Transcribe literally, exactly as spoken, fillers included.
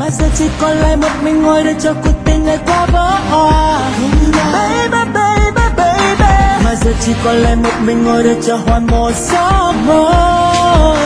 giờ chỉ còn lại một mình ngồi để cho cuộc tình này qua vỡ òa. Baby baby baby, mà giờ chỉ còn lại một mình ngồi để cho hoàn một giấc mơ.